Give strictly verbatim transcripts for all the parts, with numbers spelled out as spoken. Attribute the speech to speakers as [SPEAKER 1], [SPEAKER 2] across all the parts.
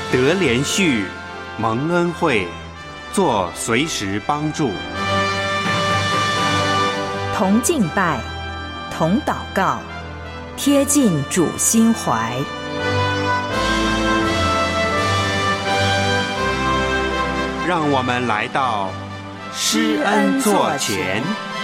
[SPEAKER 1] 得连续，蒙恩惠，做随时帮助。
[SPEAKER 2] 同敬拜，同祷告，贴近主心怀。
[SPEAKER 1] 让我们来到施恩座前。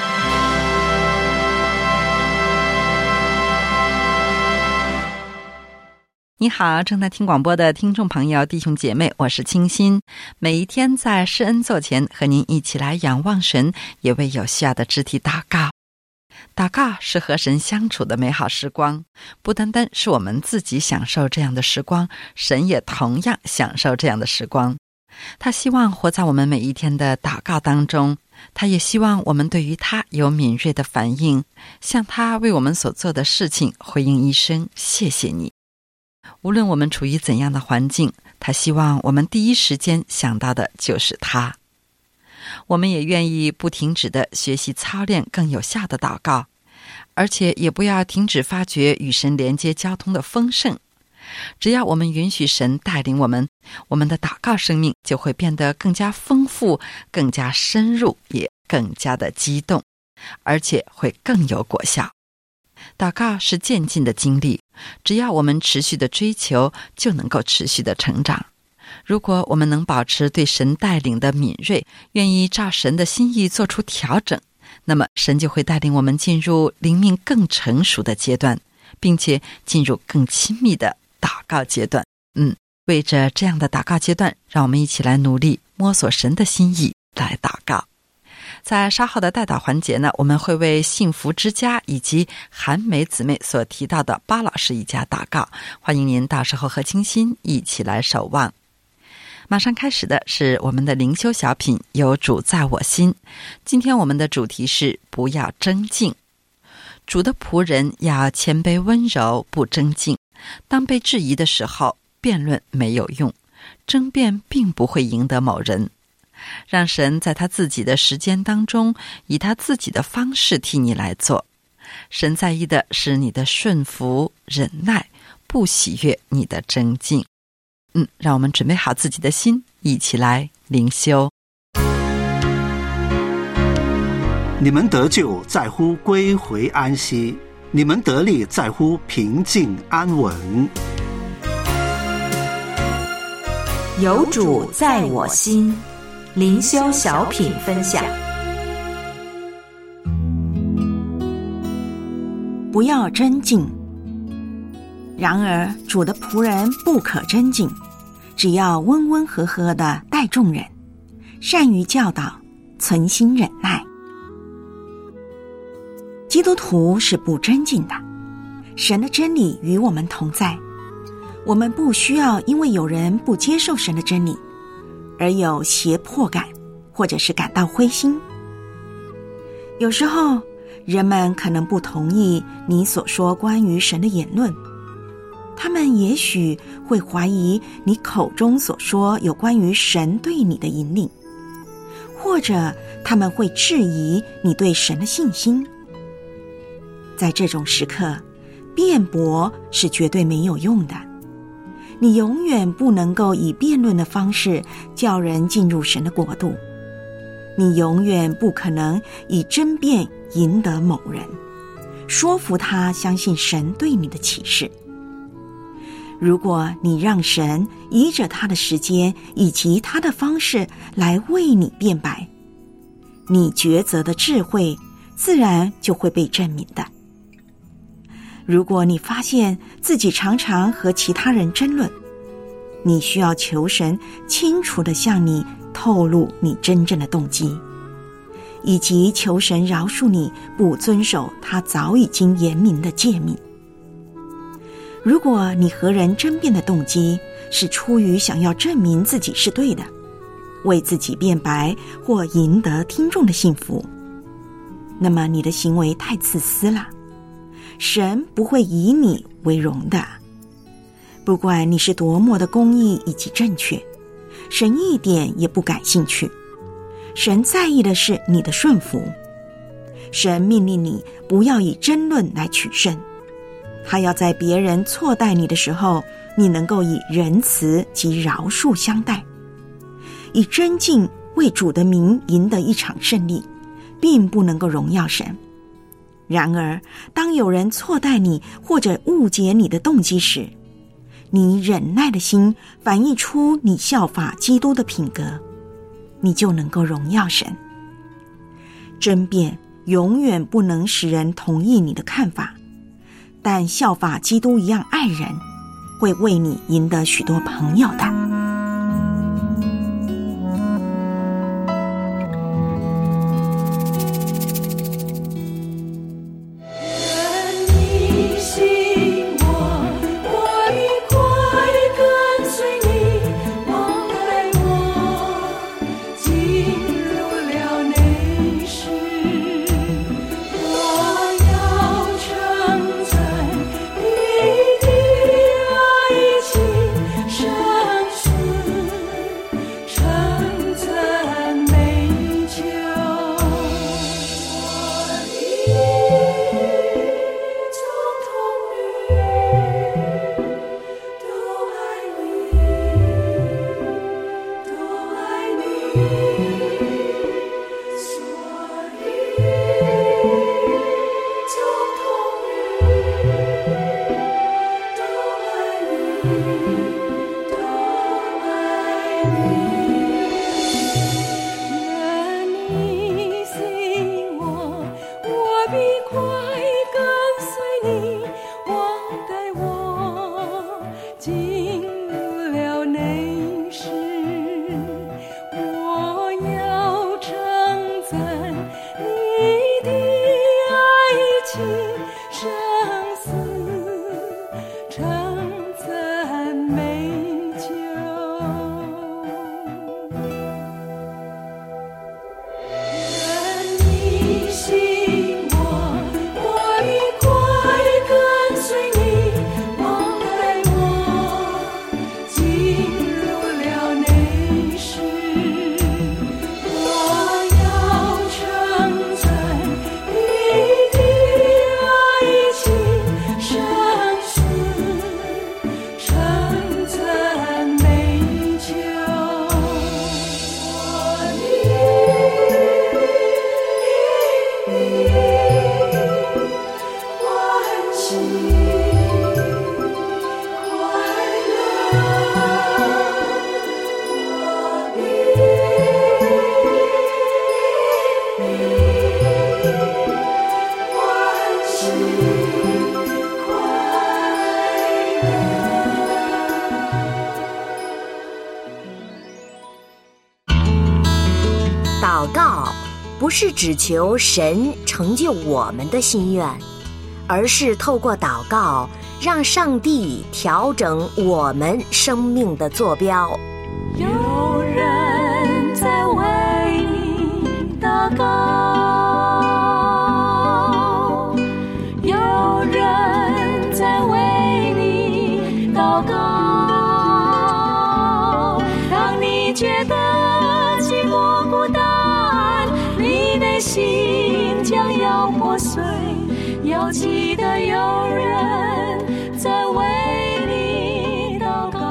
[SPEAKER 3] 你好，正在听广播的听众朋友、弟兄姐妹，我是清心。每一天在施恩座前和您一起来仰望神，也为有需要的肢体祷告。祷告是和神相处的美好时光，不单单是我们自己享受这样的时光，神也同样享受这样的时光。他希望活在我们每一天的祷告当中，他也希望我们对于他有敏锐的反应，向他为我们所做的事情回应一声谢谢你。无论我们处于怎样的环境，他希望我们第一时间想到的就是他。我们也愿意不停止地学习操练更有效的祷告，而且也不要停止发掘与神连接交通的丰盛。只要我们允许神带领我们，我们的祷告生命就会变得更加丰富，更加深入，也更加的激动，而且会更有果效。祷告是渐进的经历，只要我们持续的追求，就能够持续的成长。如果我们能保持对神带领的敏锐，愿意照神的心意做出调整，那么神就会带领我们进入灵命更成熟的阶段，并且进入更亲密的祷告阶段。嗯，为着这样的祷告阶段，让我们一起来努力摸索神的心意来祷告。在稍后的代祷环节呢，我们会为幸福之家以及韩美姊妹所提到的巴老师一家祷告，欢迎您到时候和清心一起来守望。马上开始的是我们的灵修小品，有主在我心。今天我们的主题是不要争竞。主的仆人要谦卑温柔，不争竞。当被质疑的时候，辩论没有用，争辩并不会赢得某人。让神在他自己的时间当中，以他自己的方式替你来做。神在意的是你的顺服、忍耐，不喜悦你的争竞。嗯，让我们准备好自己的心，一起来灵修。
[SPEAKER 4] 你们得救在乎归回安息，你们得力在乎平静安稳。
[SPEAKER 2] 有主在我心，灵修小品分享。
[SPEAKER 5] 不要争竞。然而主的仆人不可争竞，只要温温和和地待众人，善于教导，存心忍耐。基督徒是不争竞的，神的真理与我们同在，我们不需要因为有人不接受神的真理而有胁迫感，或者是感到灰心。有时候人们可能不同意你所说关于神的言论，他们也许会怀疑你口中所说有关于神对你的引领，或者他们会质疑你对神的信心。在这种时刻，辩驳是绝对没有用的。你永远不能够以辩论的方式叫人进入神的国度，你永远不可能以争辩赢得某人，说服他相信神对你的启示。如果你让神依着他的时间以及他的方式来为你辩白，你抉择的智慧自然就会被证明的。如果你发现自己常常和其他人争论，你需要求神清楚地向你透露你真正的动机，以及求神饶恕你不遵守他早已经言明的诫命。如果你和人争辩的动机是出于想要证明自己是对的，为自己辩白或赢得听众的幸福，那么你的行为太自私了，神不会以你为荣的。不管你是多么的公义以及正确，神一点也不感兴趣。神在意的是你的顺服。神命令你不要以争论来取胜， 他要在别人错待你的时候，你能够以仁慈及饶恕相待，以真敬为主的名赢得一场胜利，并不能够荣耀神。然而，当有人错待你或者误解你的动机时，你忍耐的心反映出你效法基督的品格，你就能够荣耀神。争辩永远不能使人同意你的看法，但效法基督一样爱人，会为你赢得许多朋友的。
[SPEAKER 6] 祷告不是只求神成就我们的心愿，而是透过祷告让上帝调整我们生命的坐标。
[SPEAKER 7] 有人在为你祷告，有人在为你祷告，当你觉得寂寞孤单，你内心将要破碎，要记得有人在为你祷告。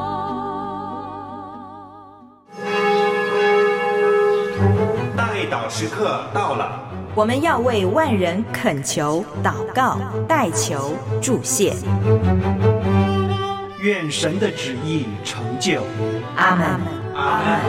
[SPEAKER 1] 代祷时刻到了，
[SPEAKER 2] 我们要为万人恳求、祷告、代求、祝谢。
[SPEAKER 4] 愿神的旨意成就。
[SPEAKER 2] 阿们。
[SPEAKER 1] 阿们。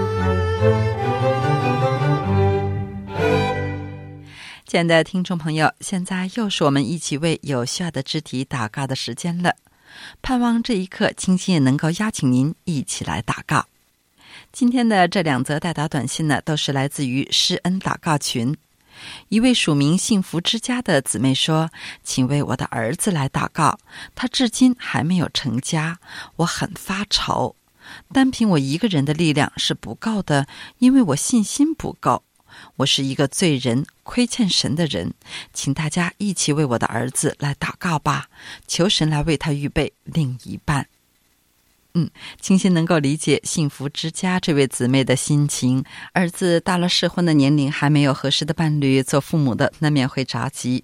[SPEAKER 3] 亲爱的听众朋友，现在又是我们一起为有需要的肢体祷告的时间了。盼望这一刻清心也能够邀请您一起来祷告。今天的这两则代祷短信呢，都是来自于施恩祷告群。一位署名幸福之家的姊妹说，请为我的儿子来祷告，他至今还没有成家，我很发愁，单凭我一个人的力量是不够的，因为我信心不够，我是一个罪人，亏欠神的人，请大家一起为我的儿子来祷告吧，求神来为他预备另一半。嗯，清心能够理解幸福之家这位姊妹的心情，儿子到了适婚的年龄，还没有合适的伴侣，做父母的难免会着急。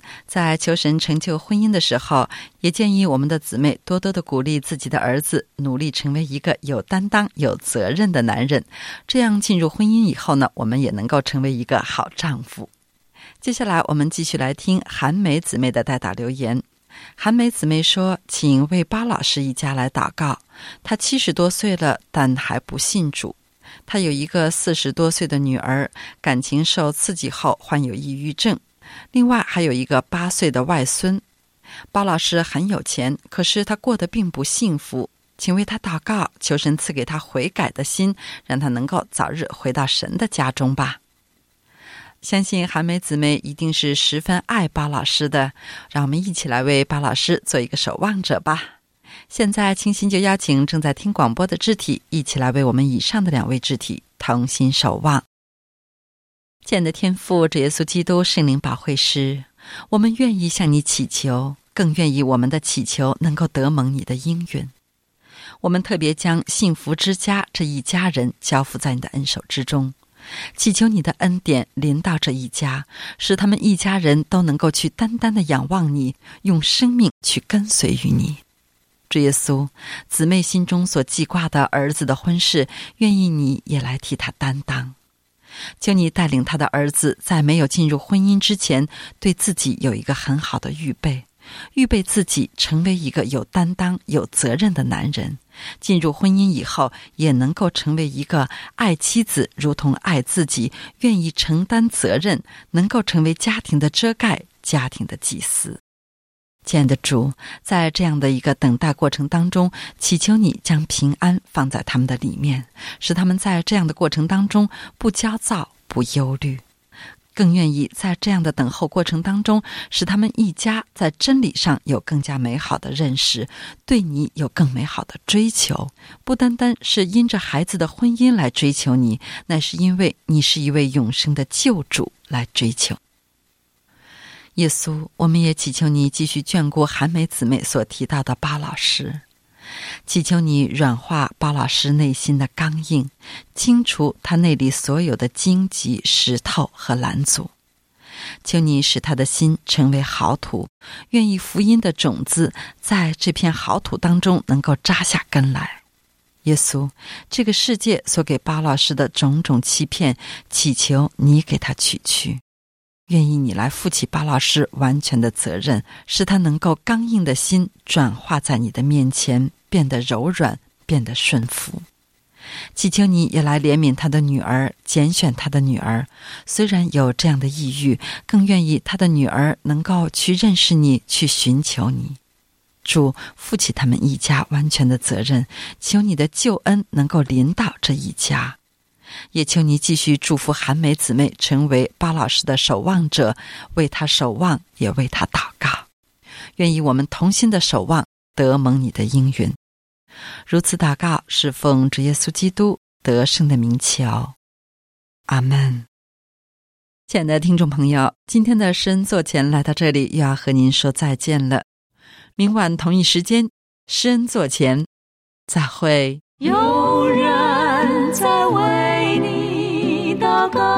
[SPEAKER 3] 在求神成就婚姻的时候，也建议我们的姊妹多多的鼓励自己的儿子，努力成为一个有担当、有责任的男人。这样进入婚姻以后呢，我们也能够成为一个好丈夫。接下来我们继续来听韩梅姊妹的代祷留言。韩梅姊妹说，请为巴老师一家来祷告。他七十多岁了，但还不信主。他有一个四十多岁的女儿，感情受刺激后患有抑郁症。另外还有一个八岁的外孙。巴老师很有钱，可是他过得并不幸福，请为他祷告，求神赐给他悔改的心，让他能够早日回到神的家中吧。相信韩梅姊妹一定是十分爱巴老师的，让我们一起来为巴老师做一个守望者吧。现在清心就邀请正在听广播的肢体，一起来为我们以上的两位肢体同心守望。亲爱的天父，主耶稣基督圣灵保惠师，我们愿意向你祈求，更愿意我们的祈求能够得蒙你的应允。我们特别将幸福之家这一家人交付在你的恩手之中，祈求你的恩典临到这一家，使他们一家人都能够去单单的仰望你，用生命去跟随于你。主耶稣，姊妹心中所记挂的儿子的婚事，愿意你也来替他担当。求你带领他的儿子在没有进入婚姻之前，对自己有一个很好的预备，预备自己成为一个有担当、有责任的男人。进入婚姻以后，也能够成为一个爱妻子如同爱自己，愿意承担责任，能够成为家庭的遮盖、家庭的祭司。亲爱的主，在这样的一个等待过程当中，祈求你将平安放在他们的里面，使他们在这样的过程当中不焦躁、不忧虑，更愿意在这样的等候过程当中，使他们一家在真理上有更加美好的认识，对你有更美好的追求。不单单是因着孩子的婚姻来追求你，乃是因为你是一位永生的救主来追求。耶稣，我们也祈求你继续眷顾韩梅姊妹所提到的巴老师，祈求你软化巴老师内心的刚硬，清除他内里所有的荆棘、石头和拦阻。求你使他的心成为好土，愿意福音的种子在这片好土当中能够扎下根来。耶稣，这个世界所给巴老师的种种欺骗，祈求你给他取去。愿意你来负起巴老师完全的责任，使他能够刚硬的心转化在你的面前，变得柔软，变得顺服。祈求你也来怜悯他的女儿，拣选他的女儿，虽然有这样的抑郁，更愿意他的女儿能够去认识你，去寻求你。主，负起他们一家完全的责任，求你的救恩能够临到这一家。也求你继续祝福韩梅姊妹成为巴老师的守望者，为他守望，也为他祷告。愿意我们同心的守望，得蒙你的应允。如此祷告，是奉主耶稣基督得胜的名求，阿们。亲爱的听众朋友，今天的施恩座前来到这里，又要和您说再见了。明晚同一时间，施恩座前再会。
[SPEAKER 7] 有人在为你祷告，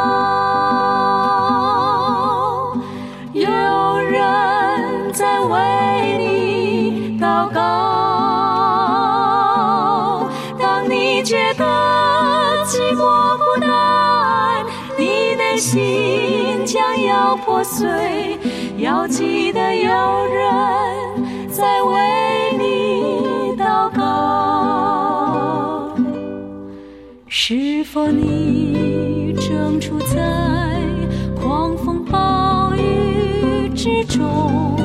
[SPEAKER 7] 有人在为你祷告。当你觉得寂寞孤单，你内心将要破碎，要记得有人在为你祷告。是否你正处在狂风暴雨之中？